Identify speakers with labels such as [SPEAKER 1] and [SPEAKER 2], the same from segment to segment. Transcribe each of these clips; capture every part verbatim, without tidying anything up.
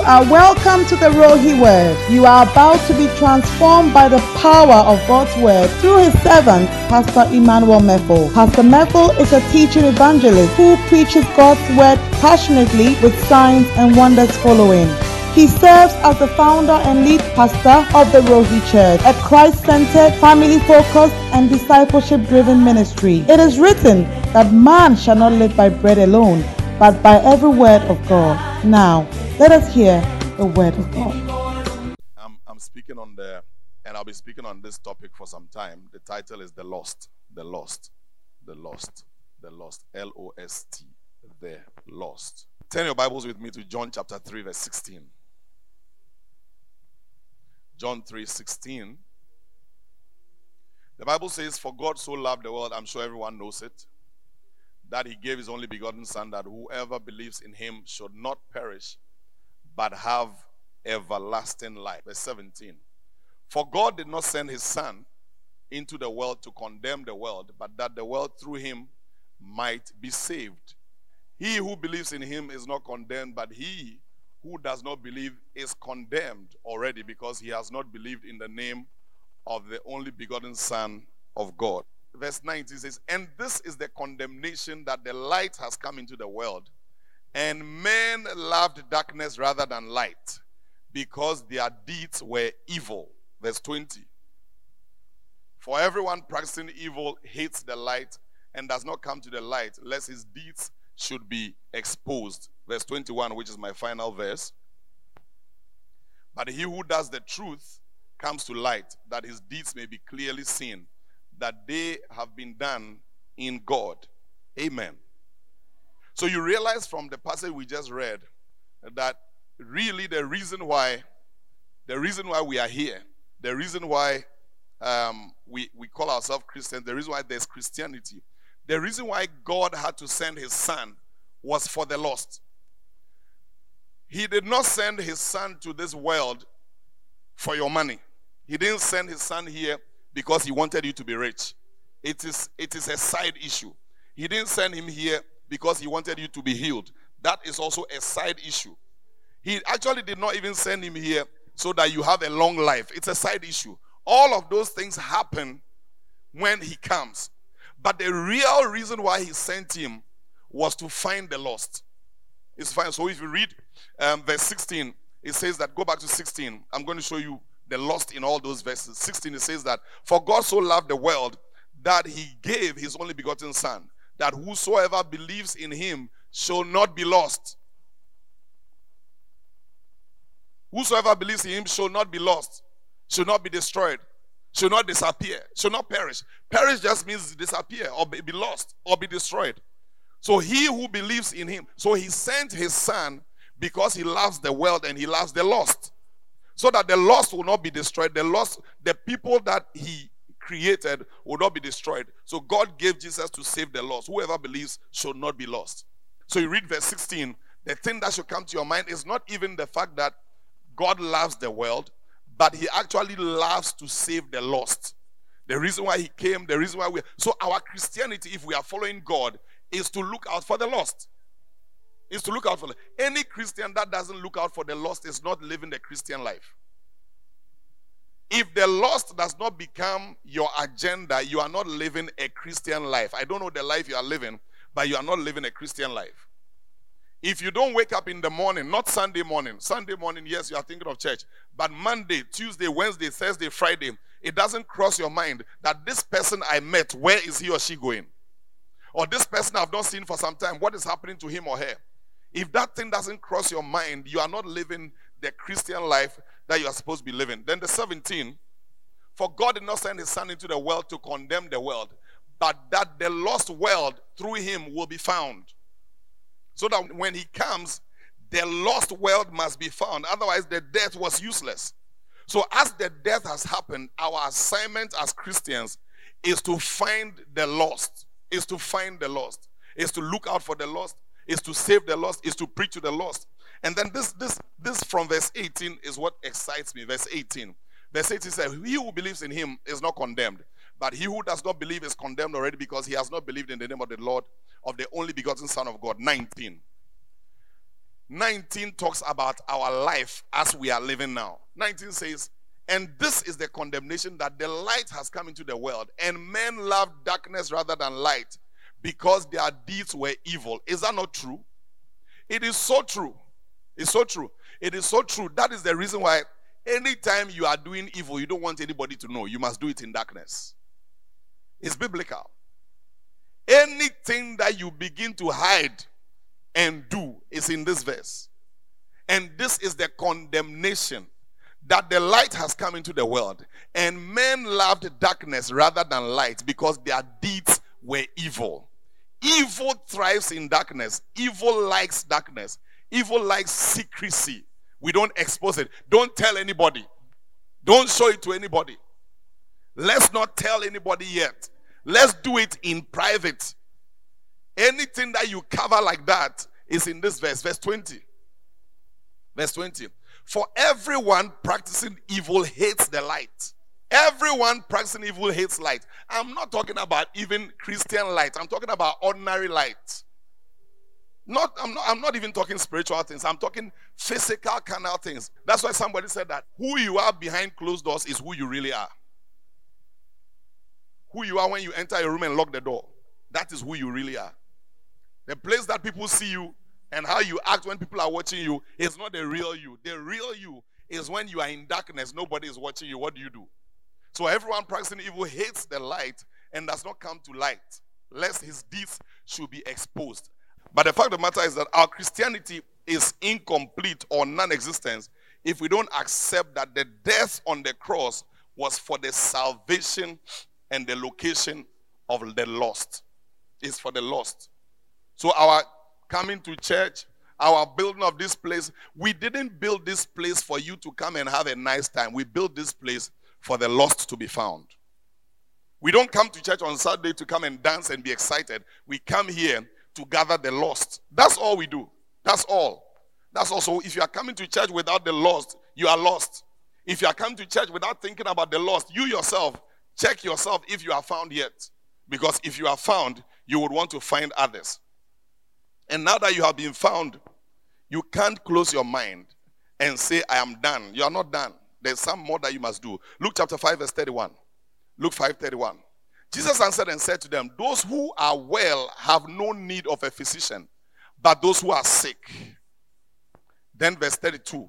[SPEAKER 1] are welcome to the Rohi Word. You are about to be transformed by the power of God's Word through His servant, Pastor Emmanuel Meffel. Pastor Meffel is a teaching evangelist who preaches God's Word passionately with signs and wonders following. He serves as the founder and lead pastor of the Rohi Church, a Christ-centered, family-focused, and discipleship-driven ministry. It is written that man shall not live by bread alone, but by every word of God. Now, let us hear the word of God.
[SPEAKER 2] I'm, I'm speaking on the, and I'll be speaking on this topic for some time. The title is The Lost, The Lost, The Lost, The Lost, L O S T, The Lost. Turn your Bibles with me to John chapter three, verse sixteen. John three, sixteen. The Bible says, for God so loved the world, I'm sure everyone knows it, that He gave His only begotten Son, that whoever believes in Him should not perish, but have everlasting life. Verse seventeen. For God did not send His Son into the world to condemn the world, but that the world through Him might be saved. He who believes in Him is not condemned, but he who does not believe is condemned already, because he has not believed in the name of the only begotten Son of God. Verse nineteen says, and this is the condemnation, that the light has come into the world, and men loved darkness rather than light, because their deeds were evil. Verse twenty. For everyone practicing evil hates the light and does not come to the light, lest his deeds should be exposed. Verse twenty-one, which is my final verse. But he who does the truth comes to light, that his deeds may be clearly seen, that they have been done in God. Amen. So you realize from the passage we just read that really the reason why the reason why we are here, the reason why um, we, we call ourselves Christians, the reason why there's Christianity, the reason why God had to send His Son was for the lost. He did not send His Son to this world for your money. He didn't send His Son here because He wanted you to be rich. It is, it is a side issue. He didn't send Him here because He wanted you to be healed. That is also a side issue. He actually did not even send Him here so that you have a long life. It's a side issue. All of those things happen when He comes. But the real reason why He sent Him was to find the lost. It's fine. So if you read um, verse sixteen, it says that, go back to sixteen. I'm going to show you the lost in all those verses. sixteen, it says that, for God so loved the world that He gave His only begotten Son, that whosoever believes in Him shall not be lost. Whosoever believes in Him shall not be lost, shall not be destroyed, shall not disappear, shall not perish. Perish just means disappear or be lost or be destroyed. So he who believes in Him, so He sent His Son because He loves the world and He loves the lost, so that the lost will not be destroyed. The lost, the people that He created will not be destroyed. So God gave Jesus to save the lost. Whoever believes should not be lost. So you read verse sixteen. The thing that should come to your mind is not even the fact that God loves the world, but He actually loves to save the lost. The reason why He came, the reason why we... So our Christianity, if we are following God, is to look out for the lost. Is to look out for the... Any Christian that doesn't look out for the lost is not living the Christian life. If the lost does not become your agenda, you are not living a Christian life. I don't know the life you are living, but you are not living a Christian life. If you don't wake up in the morning, not Sunday morning. Sunday morning, yes, you are thinking of church. But Monday, Tuesday, Wednesday, Thursday, Friday, it doesn't cross your mind that this person I met, where is he or she going? Or this person I've not seen for some time, what is happening to him or her? If that thing doesn't cross your mind, you are not living the Christian life that you are supposed to be living. Then the seventeen, for God did not send His Son into the world to condemn the world, but that the lost world through Him will be found. So that when He comes, the lost world must be found. Otherwise, the death was useless. So as the death has happened, our assignment as Christians is to find the lost. Is to find the lost, is to look out for the lost, is to save the lost, is to preach to the lost. And then this, this, this from verse eighteen is what excites me. Verse eighteen. Verse eighteen says, he who believes in Him is not condemned, but he who does not believe is condemned already, because he has not believed in the name of the Lord, of the only begotten Son of God. nineteen. nineteen talks about our life as we are living now. nineteen says, and this is the condemnation, that the light has come into the world, and men love darkness rather than light, because their deeds were evil. Is that not true? It is so true. It's so true. It is so true. That is the reason why anytime you are doing evil, you don't want anybody to know. You must do it in darkness. It's biblical. Anything that you begin to hide and do is in this verse. And this is the condemnation, that the light has come into the world, and men loved darkness rather than light, because their deeds were evil. Evil thrives in darkness. Evil likes darkness. Evil likes secrecy. We don't expose it. Don't tell anybody. Don't show it to anybody. Let's not tell anybody yet. Let's do it in private. Anything that you cover like that is in this verse, verse twenty. Verse twenty. For everyone practicing evil hates the light. Everyone practicing evil hates light. I'm not talking about even Christian light. I'm talking about ordinary light. Not, I'm not, I'm not even talking spiritual things. I'm talking physical, carnal things. That's why somebody said that who you are behind closed doors is who you really are. Who you are when you enter a room and lock the door. That is who you really are. The place that people see you and how you act when people are watching you is not the real you. The real you is when you are in darkness, nobody is watching you. What do you do? So everyone practicing evil hates the light and does not come to light, lest his deeds should be exposed. But the fact of the matter is that our Christianity is incomplete or non-existent if we don't accept that the death on the cross was for the salvation and the location of the lost. It's for the lost. So our coming to church, our building of this place, we didn't build this place for you to come and have a nice time. We built this place for the lost to be found. We don't come to church on Saturday to come and dance and be excited. We come here to gather the lost. That's all we do. That's all. That's also, if you are coming to church without the lost, you are lost. If you are coming to church without thinking about the lost, you yourself, check yourself if you are found yet. Because if you are found, you would want to find others. And now that you have been found, you can't close your mind and say, I am done. You are not done. There's some more that you must do. Luke chapter five, verse thirty-one. Luke five, thirty-one. Jesus answered and said to them, those who are well have no need of a physician, but those who are sick. Then verse thirty-two.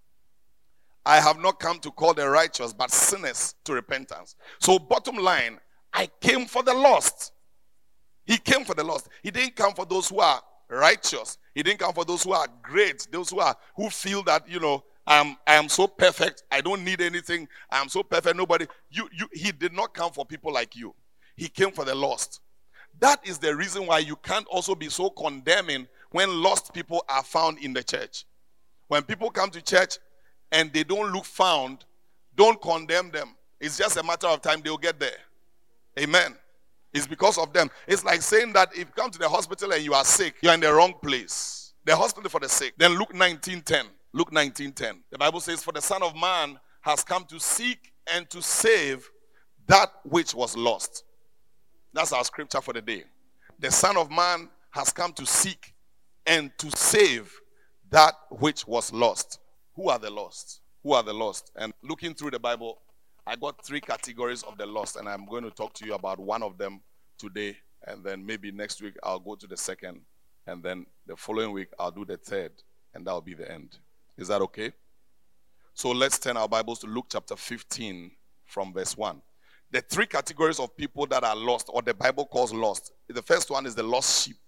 [SPEAKER 2] I have not come to call the righteous, but sinners to repentance. So bottom line, I came for the lost. He came for the lost. He didn't come for those who are righteous. He didn't come for those who are great. Those who are who feel that, you know, I am, I am so perfect. I don't need anything. I am so perfect. Nobody. You, you, he did not come for people like you. He came for the lost. That is the reason why you can't also be so condemning when lost people are found in the church. When people come to church and they don't look found, don't condemn them. It's just a matter of time they'll get there. Amen. It's because of them. It's like saying that if you come to the hospital and you are sick, you're in the wrong place. The hospital for the sick. Then Luke nineteen ten. Luke nineteen ten. The Bible says, for the Son of Man has come to seek and to save that which was lost. That's our scripture for the day. The Son of Man has come to seek and to save that which was lost. Who are the lost? Who are the lost? And looking through the Bible, I got three categories of the lost, and I'm going to talk to you about one of them today, and then maybe next week I'll go to the second, and then the following week I'll do the third, and that'll be the end. Is that okay? So let's turn our Bibles to Luke chapter fifteen from verse one. The three categories of people that are lost, or the Bible calls lost. The first one is the lost sheep.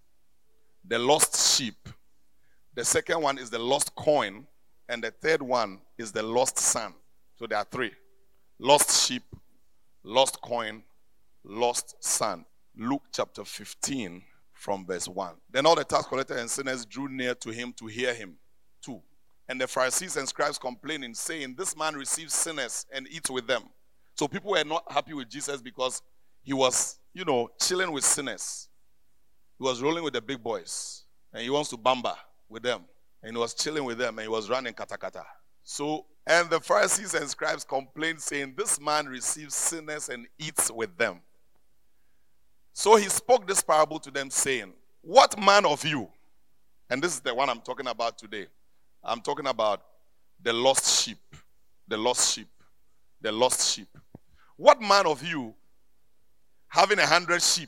[SPEAKER 2] The lost sheep. The second one is the lost coin, and the third one is the lost son. So there are three. Lost sheep, lost coin, lost son. Luke chapter fifteen from verse one. Then all the tax collectors and sinners drew near to him to hear him. Two. And the Pharisees and scribes complaining, saying, this man receives sinners and eats with them. So people were not happy with Jesus because he was, you know, chilling with sinners. He was rolling with the big boys. And he wants to bamba with them. And he was chilling with them and he was running kata kata. So, and the Pharisees and scribes complained, saying, this man receives sinners and eats with them. So he spoke this parable to them, saying, what man of you, And this is the one I'm talking about today. I'm talking about the lost sheep. The lost sheep. The lost sheep. What man of you, having a hundred sheep,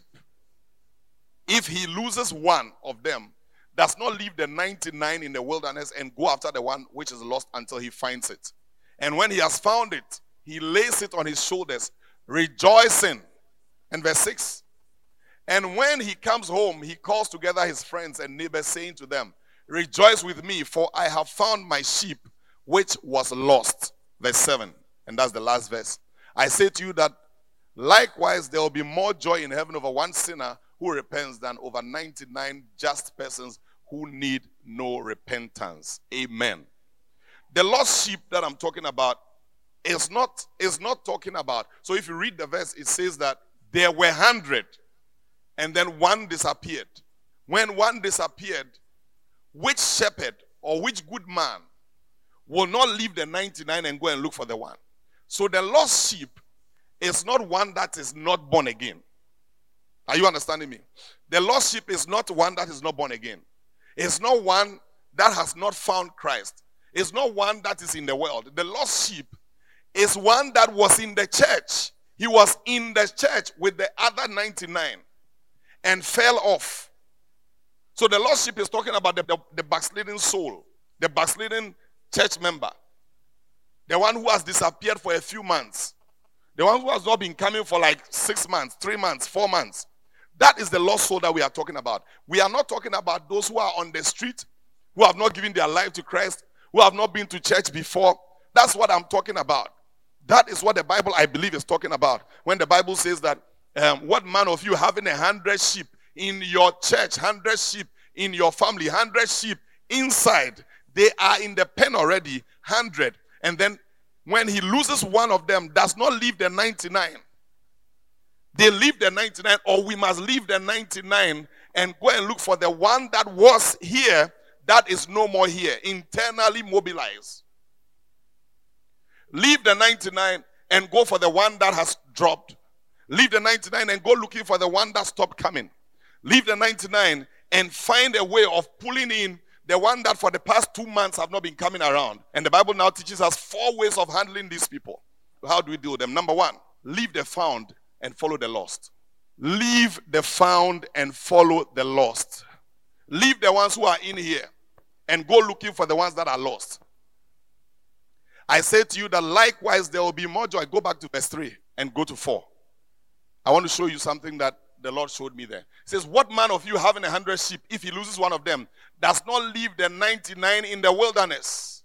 [SPEAKER 2] if he loses one of them, does not leave the ninety-nine in the wilderness and go after the one which is lost until he finds it? And when he has found it, he lays it on his shoulders, rejoicing. And verse six. And when he comes home, he calls together his friends and neighbors, saying to them, rejoice with me, for I have found my sheep which was lost. Verse seven. And that's the last verse. I say to you that likewise there will be more joy in heaven over one sinner who repents than over ninety-nine just persons who need no repentance. Amen. The lost sheep that I'm talking about is not, is not talking about. So if you read the verse, it says that there were hundred and then one disappeared. When one disappeared, which shepherd or which good man will not leave the ninety-nine and go and look for the one? So the lost sheep is not one that is not born again. Are you understanding me? The lost sheep is not one that is not born again. It's not one that has not found Christ. It's not one that is in the world. The lost sheep is one that was in the church. He was in the church with the other ninety-nine and fell off. So the lost sheep is talking about the, the, the backsliding soul, the backsliding church member, the one who has disappeared for a few months, the one who has not been coming for like six months, three months, four months. That is the lost soul that we are talking about. We are not talking about those who are on the street, who have not given their life to Christ, who have not been to church before. That's what I'm talking about. That is what the Bible, I believe, is talking about. When the Bible says that, um, what man of you having a hundred sheep in your church, hundred sheep in your family, hundred sheep inside, they are in the pen already, hundred. And then when he loses one of them, does not leave the ninety-nine. They leave the ninety-nine, or we must leave the ninety-nine and go and look for the one that was here, that is no more here. Internally mobilize. Leave the ninety-nine and go for the one that has dropped. Leave the ninety-nine and go looking for the one that stopped coming. Leave the ninety-nine and find a way of pulling in the one that for the past two months have not been coming around. And the Bible now teaches us four ways of handling these people. How do we deal with them? Number one, leave the found and follow the lost. Leave the found and follow the lost. Leave the ones who are in here and go looking for the ones that are lost. I say to you that likewise there will be more joy. Go back to verse three and go to four. I want to show you something that the Lord showed me there. It says, what man of you having a hundred sheep, if he loses one of them, does not leave the ninety-nine in the wilderness?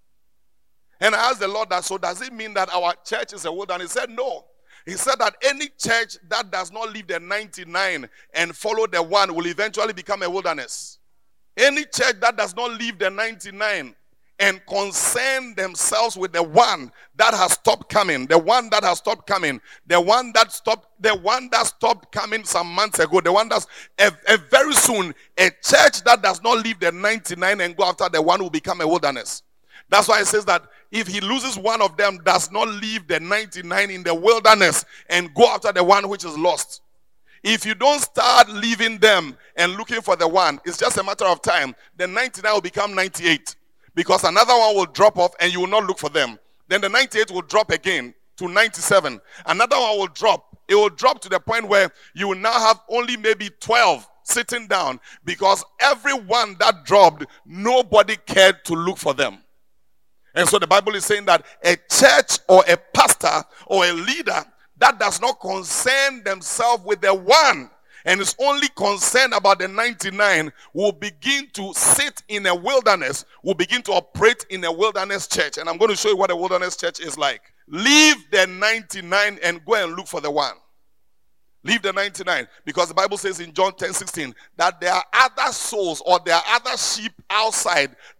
[SPEAKER 2] And I asked the Lord that, so does it mean that our church is a wilderness? He said, no. He said that any church that does not leave the ninety-nine and follow the one will eventually become a wilderness. Any church that does not leave the ninety-nine and concern themselves with the one that has stopped coming, the one that has stopped coming, the one that stopped, the one that stopped coming some months ago, the one that's a, a very soon, a church that does not leave the ninety-nine and go after the one will become a wilderness. That's why it says that if he loses one of them, does not leave the ninety-nine in the wilderness and go after the one which is lost. If you don't start leaving them and looking for the one, it's just a matter of time. The ninety-nine will become ninety-eight. Because another one will drop off and you will not look for them. Then the ninety-eight will drop again to ninety-seven. Another one will drop. It will drop to the point where you will now have only maybe twelve sitting down. Because everyone that dropped, nobody cared to look for them. And so the Bible is saying that a church or a pastor or a leader that does not concern themselves with the one and is only concerned about the ninety-nine will begin to sit in a wilderness, will begin to operate in a wilderness church. And I'm going to show you what a wilderness church is like. Leave the ninety-nine and go and look for the one. Leave the ninety-nine, because the Bible says in John ten sixteen that there are other souls or there are other sheep outside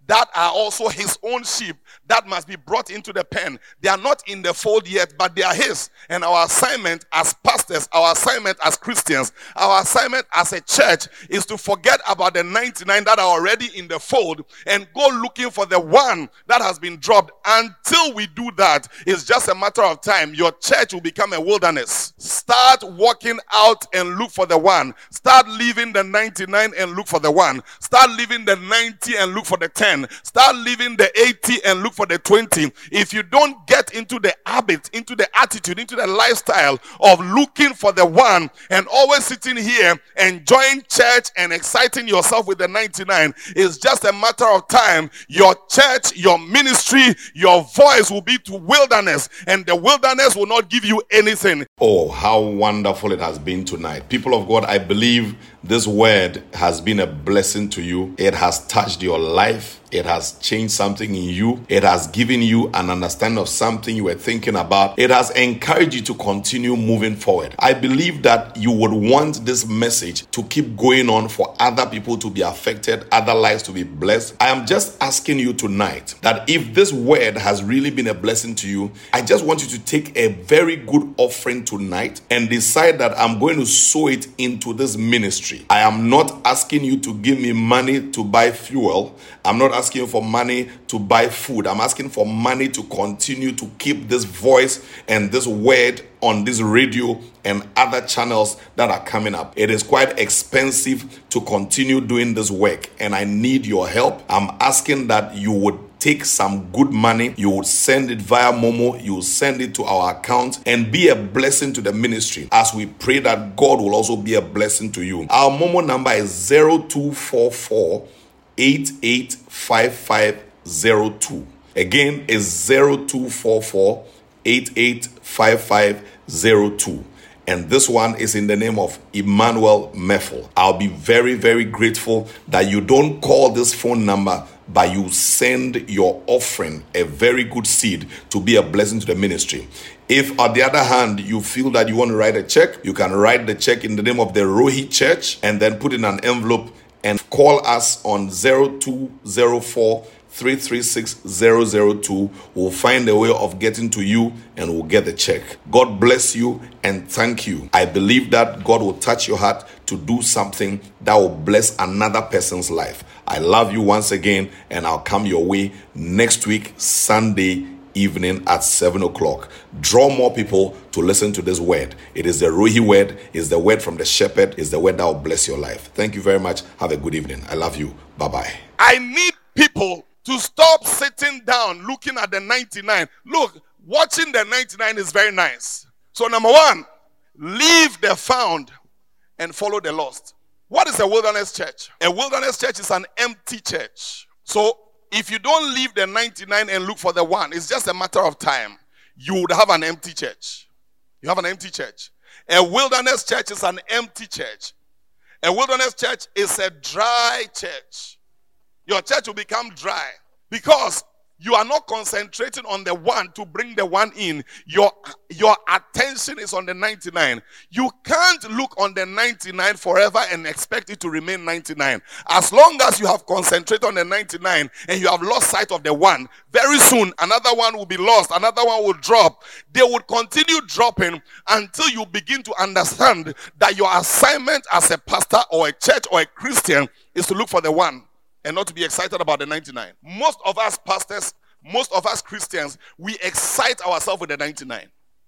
[SPEAKER 2] that are also his own sheep that must be brought into the pen. They are not in the fold yet, but they are his. And our assignment as pastors, our assignment as Christians, our assignment as a church is to forget about the ninety-nine that are already in the fold and go looking for the one that has been dropped. Until we do that, it's just a matter of time. Your church will become a wilderness. Start walking out and look for the one. Start leaving the ninety-nine and look for the one. Start leaving the ninety and look for the ten. Start leaving the eighty and look for the twenty. If you don't get into the habit, into the attitude, into the lifestyle of looking for the one and always sitting here enjoying church and exciting yourself with the ninety-nine, it's just a matter of time. Your church, your ministry, your voice will be to wilderness, and the wilderness will not give you anything.
[SPEAKER 3] Oh, how wonderful it has been tonight. People of God, I believe this word has been a blessing to you. It has touched your life. It has changed something in you. It has given you an understanding of something you were thinking about. It has encouraged you to continue moving forward. I believe that you would want this message to keep going on for other people to be affected, other lives to be blessed. I am just asking you tonight that if this word has really been a blessing to you, I just want you to take a very good offering tonight and decide that I'm going to sow it into this ministry. I am not asking you to give me money to buy fuel. I'm not asking you for money to buy food. I'm asking for money to continue to keep this voice and this word on this radio and other channels that are coming up. It is quite expensive to continue doing this work, and I need your help. I'm asking that you would take some good money, you would send it via Momo, you would send it to our account and be a blessing to the ministry as we pray that God will also be a blessing to you. Our Momo number is zero two four four eight eight five five zero two. Again, is zero two four four eight eight five five zero two. And this one is in the name of Emmanuel Meffel. I'll be very, very grateful that you don't call this phone number, but you send your offering, a very good seed, to be a blessing to the ministry. If, on the other hand, you feel that you want to write a check, you can write the check in the name of the Rohi Church and then put in an envelope and call us on zero two zero four three three six zero zero two. We'll find a way of getting to you and we'll get the check. God bless you and thank you. I believe that God will touch your heart to do something that will bless another person's life. I love you once again, and I'll come your way next week, Sunday evening at seven o'clock. Draw more people to listen to this word. It is the Rohi word, it's the word from the shepherd, it's the word that will bless your life. Thank you very much. Have a good evening. I love you. Bye-bye.
[SPEAKER 2] I need people to stop sitting down looking at the ninety-nine. Look, watching the ninety-nine is very nice. So number one, leave the found and follow the lost. What is a wilderness church? A wilderness church is an empty church. So if you don't leave the ninety-nine and look for the one, it's just a matter of time. You would have an empty church. You have an empty church. A wilderness church is an empty church. A wilderness church is a dry church. Your church will become dry because you are not concentrating on the one to bring the one in. Your, your attention is on the ninety-nine. You can't look on the ninety-nine forever and expect it to remain ninety-nine. As long as you have concentrated on the ninety-nine and you have lost sight of the one, very soon another one will be lost, another one will drop. They will continue dropping until you begin to understand that your assignment as a pastor or a church or a Christian is to look for the one and not to be excited about the ninety-nine. Most of us pastors, most of us Christians, we excite ourselves with the ninety-nine.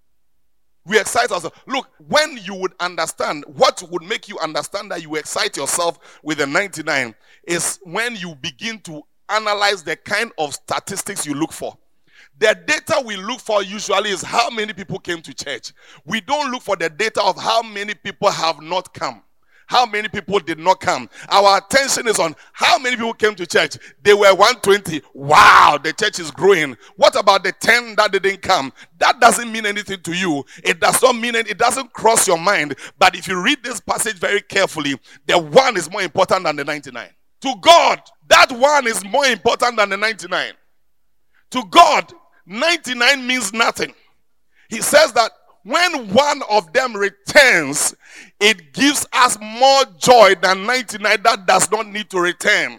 [SPEAKER 2] We excite ourselves. Look, when you would understand, what would make you understand that you excite yourself with the ninety-nine is when you begin to analyze the kind of statistics you look for. The data we look for usually is how many people came to church. We don't look for the data of how many people have not come. How many people did not come? Our attention is on how many people came to church. They were one hundred twenty. Wow, the church is growing. What about the ten that didn't come? That doesn't mean anything to you. It does not mean it. It doesn't cross your mind. But if you read this passage very carefully, the one is more important than the ninety-nine. To God, that one is more important than the ninety-nine. To God, ninety-nine means nothing. He says that when one of them returns, it gives us more joy than ninety-nine that does not need to return.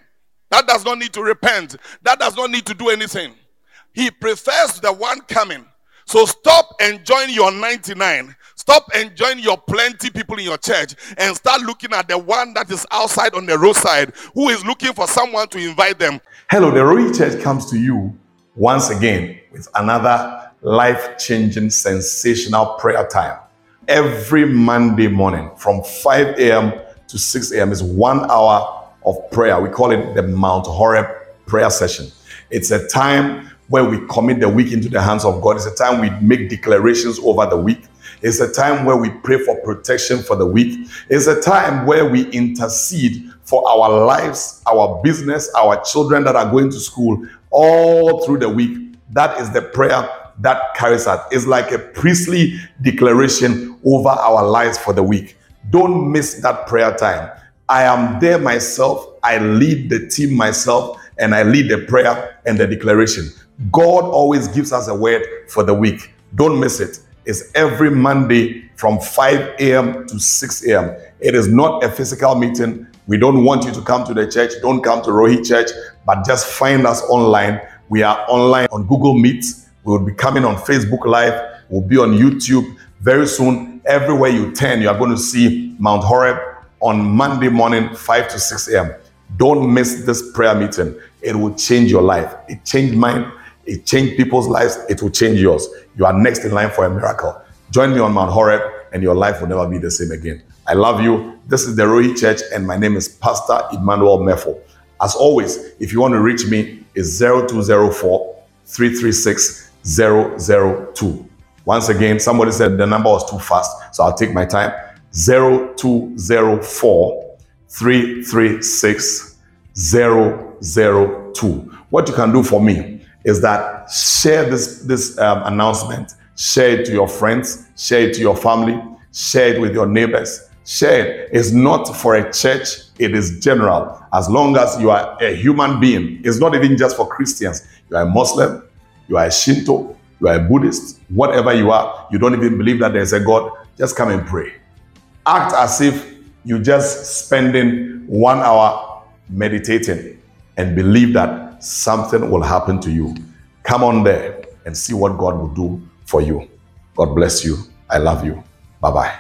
[SPEAKER 2] That does not need to repent. That does not need to do anything. He prefers the one coming. So stop enjoying your ninety-nine. Stop enjoying your plenty people in your church and start looking at the one that is outside on the roadside who is looking for someone to invite them.
[SPEAKER 3] Hello, the Rohi Church comes to you once again with another life-changing, sensational prayer time. Every Monday morning from five a.m. to six a.m. is one hour of prayer. We call it the Mount Horeb prayer session. It's a time where we commit the week into the hands of God. It's a time we make declarations over the week. It's a time where we pray for protection for the week. It's a time where we intercede for our lives, our business, our children that are going to school all through the week. That is the prayer that carries out. It's like a priestly declaration over our lives for the week. Don't miss that prayer time. I am there myself. I lead the team myself, and I lead the prayer and the declaration. God always gives us a word for the week. Don't miss it. It's every Monday from five a.m. to six a.m. It is not a physical meeting. We don't want you to come to the church. Don't come to Rohi Church, but just find us online. We are online on Google Meet. We will be coming on Facebook Live. We'll be on YouTube very soon. Everywhere you turn, you are going to see Mount Horeb on Monday morning, five to six a.m. Don't miss this prayer meeting. It will change your life. It changed mine. It changed people's lives. It will change yours. You are next in line for a miracle. Join me on Mount Horeb and your life will never be the same again. I love you. This is the Rohi Church and my name is Pastor Emmanuel Mefo. As always, if you want to reach me, it's zero two zero four, three three six, zero zero two. Once again, somebody said the number was too fast, so I'll take my time. zero two zero four, three three six, zero zero two. What you can do for me is that share this, this um, announcement, share it to your friends, share it to your family, share it with your neighbors. Share it. It's not for a church, it is general. As long as you are a human being, it's not even just for Christians. You are a Muslim, you are a Shinto, you are a Buddhist, whatever you are, you don't even believe that there's a God, just come and pray. Act as if you just spending one hour meditating and believe that something will happen to you. Come on there and see what God will do for you. God bless you. I love you. Bye-bye.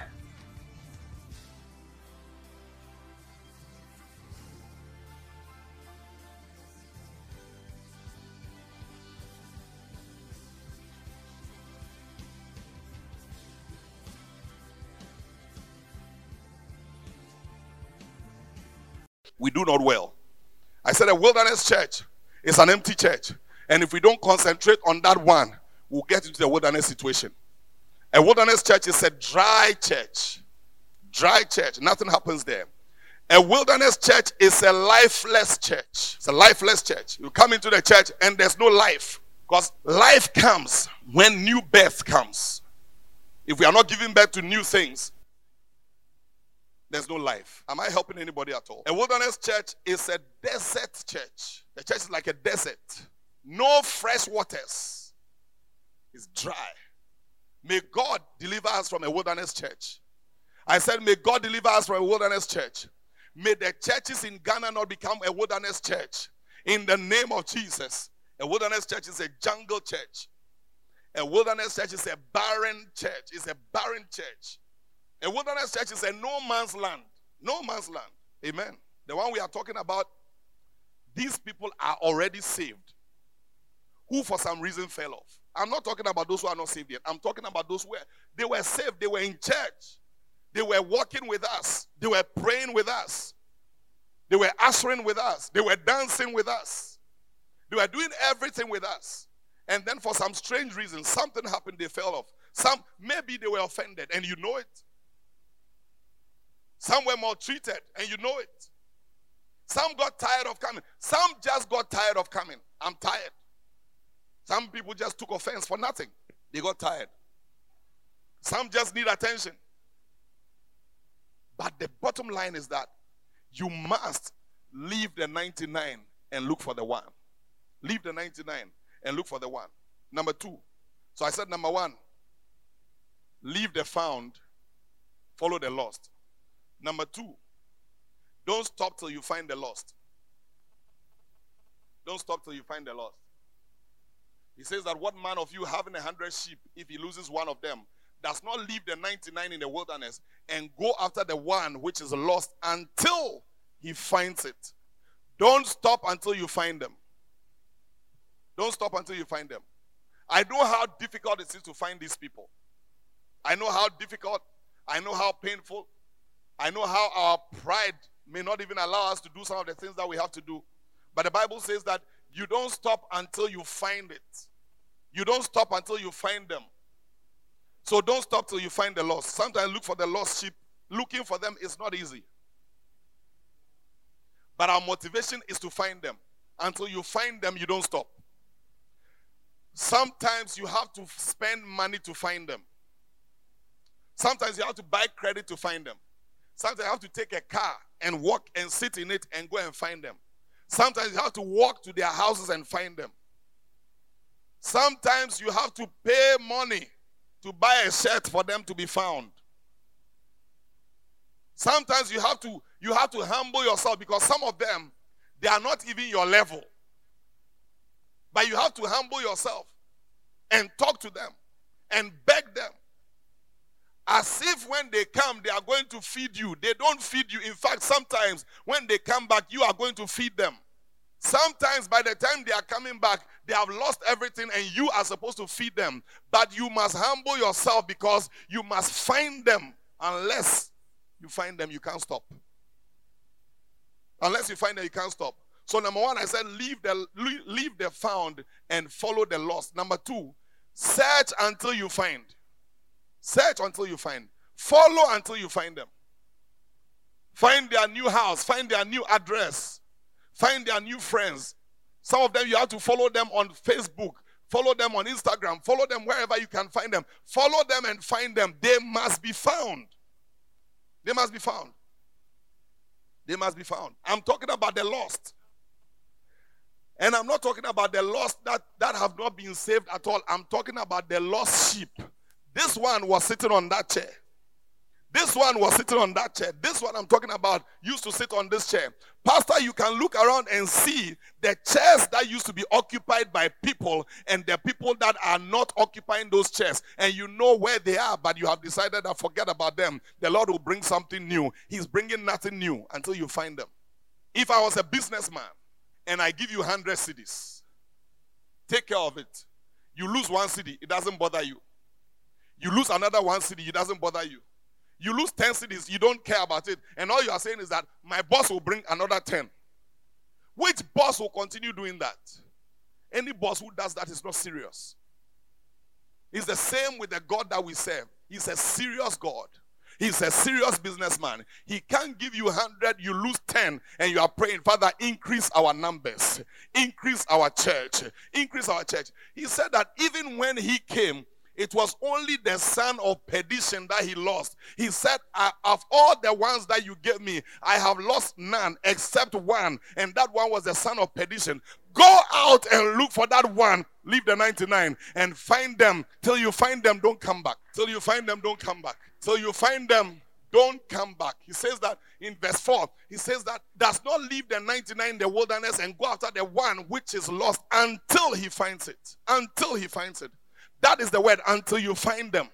[SPEAKER 2] We do not well. I said a wilderness church is an empty church. And if we don't concentrate on that one, we'll get into the wilderness situation. A wilderness church is a dry church. Dry church. Nothing happens there. A wilderness church is a lifeless church. It's a lifeless church. You come into the church and there's no life. Because life comes when new birth comes. If we are not giving birth to new things, there's no life. Am I helping anybody at all? A wilderness church is a desert church. The church is like a desert. No fresh waters. It's dry. May God deliver us from a wilderness church. I said, may God deliver us from a wilderness church. May the churches in Ghana not become a wilderness church. In the name of Jesus. A wilderness church is a jungle church. A wilderness church is a barren church. It's a barren church. A wilderness church is a no man's land. No man's land. Amen. The one we are talking about, these people are already saved, who for some reason fell off. I'm not talking about those who are not saved yet. I'm talking about those who were, they were saved. They were in church. They were walking with us. They were praying with us. They were ushering with us. They were dancing with us. They were doing everything with us. And then for some strange reason, something happened. They fell off. Some, maybe they were offended and you know it. Some were maltreated and you know it. Some got tired of coming. Some just got tired of coming. I'm tired. Some people just took offense for nothing. They got tired. Some just need attention. But the bottom line is that you must leave the ninety-nine and look for the one. Leave the ninety-nine and look for the one. Number two. So I said number one, leave the found, follow the lost. Number two, don't stop till you find the lost. Don't stop till you find the lost. He says that what man of you having a hundred sheep, if he loses one of them, does not leave the ninety-nine in the wilderness and go after the one which is lost until he finds it. Don't stop until you find them. Don't stop until you find them. I know how difficult it is to find these people. I know how difficult, I know how painful, I know how our pride may not even allow us to do some of the things that we have to do. But the Bible says that you don't stop until you find it. You don't stop until you find them. So don't stop till you find the lost. Sometimes look for the lost sheep. Looking for them is not easy. But our motivation is to find them. Until you find them, you don't stop. Sometimes you have to spend money to find them. Sometimes you have to buy credit to find them. Sometimes you have to take a car and walk and sit in it and go and find them. Sometimes you have to walk to their houses and find them. Sometimes you have to pay money to buy a shirt for them to be found. Sometimes you have to you have to humble yourself because some of them, they are not even your level. But you have to humble yourself and talk to them and beg them. As if when they come, they are going to feed you. They don't feed you. In fact, sometimes when they come back, you are going to feed them. Sometimes by the time they are coming back, they have lost everything and you are supposed to feed them. But you must humble yourself because you must find them. Unless you find them, you can't stop. Unless you find them, you can't stop. So number one, I said leave the, leave the found and follow the lost. Number two, search until you find. Search until you find. Follow until you find them. Find their new house. Find their new address. Find their new friends. Some of them you have to follow them on Facebook. Follow them on Instagram. Follow them wherever you can find them. Follow them and find them. They must be found. They must be found. They must be found. I'm talking about the lost. And I'm not talking about the lost that, that have not been saved at all. I'm talking about the lost sheep. This one was sitting on that chair. This one was sitting on that chair. This one I'm talking about used to sit on this chair. Pastor, you can look around and see the chairs that used to be occupied by people and the people that are not occupying those chairs. And you know where they are, but you have decided to forget about them. The Lord will bring something new. He's bringing nothing new until you find them. If I was a businessman and I give you one hundred cedis, take care of it. You lose one cedi, it doesn't bother you. You lose another one cedi, it doesn't bother you. You lose ten cedis, you don't care about it. And all you are saying is that my boss will bring another ten. Which boss will continue doing that? Any boss who does that is not serious. It's the same with the God that we serve. He's a serious God. He's a serious businessman. He can't give you one hundred, you lose ten, and you are praying, Father, increase our numbers. Increase our church. Increase our church. He said that even when he came, it was only the son of perdition that he lost. He said, of all the ones that you gave me, I have lost none except one. And that one was the son of perdition. Go out and look for that one. Leave the ninety-nine and find them. Till you find them, don't come back. Till you find them, don't come back. Till you find them, don't come back. He says that in verse four. He says that does not leave the ninety-nine in the wilderness and go after the one which is lost until he finds it. Until he finds it. That is the word, until you find them.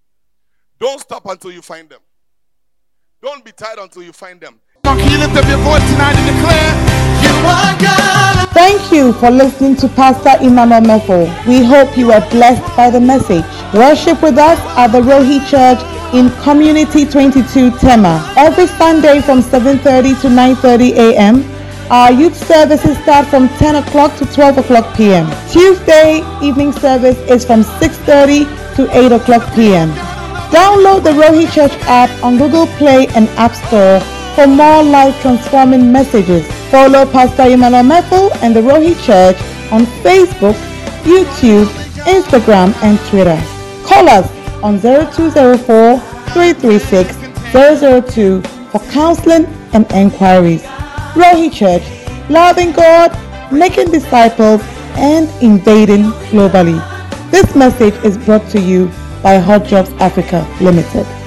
[SPEAKER 2] Don't stop until you find them. Don't be tired until you find them.
[SPEAKER 4] Can you lift up your voice tonight and declare, you are God?
[SPEAKER 1] Thank you for listening to Pastor Emmanuel Meffo. We hope you were blessed by the message. Worship with us at the Rohi Church in Community twenty-two Tema every Sunday from seven thirty to nine thirty a.m. Our youth services start from ten o'clock to twelve o'clock p.m. Tuesday evening service is from six thirty to eight o'clock p.m. Download the Rohi Church app on Google Play and App Store for more life-transforming messages. Follow Pastor Emmanuel Meffo and the Rohi Church on Facebook, YouTube, Instagram, and Twitter. Call us on zero two zero four, three three six, zero zero two for counseling and enquiries. Rohi Church, loving God, making disciples, and invading globally. This message is brought to you by Hot Jobs Africa Limited.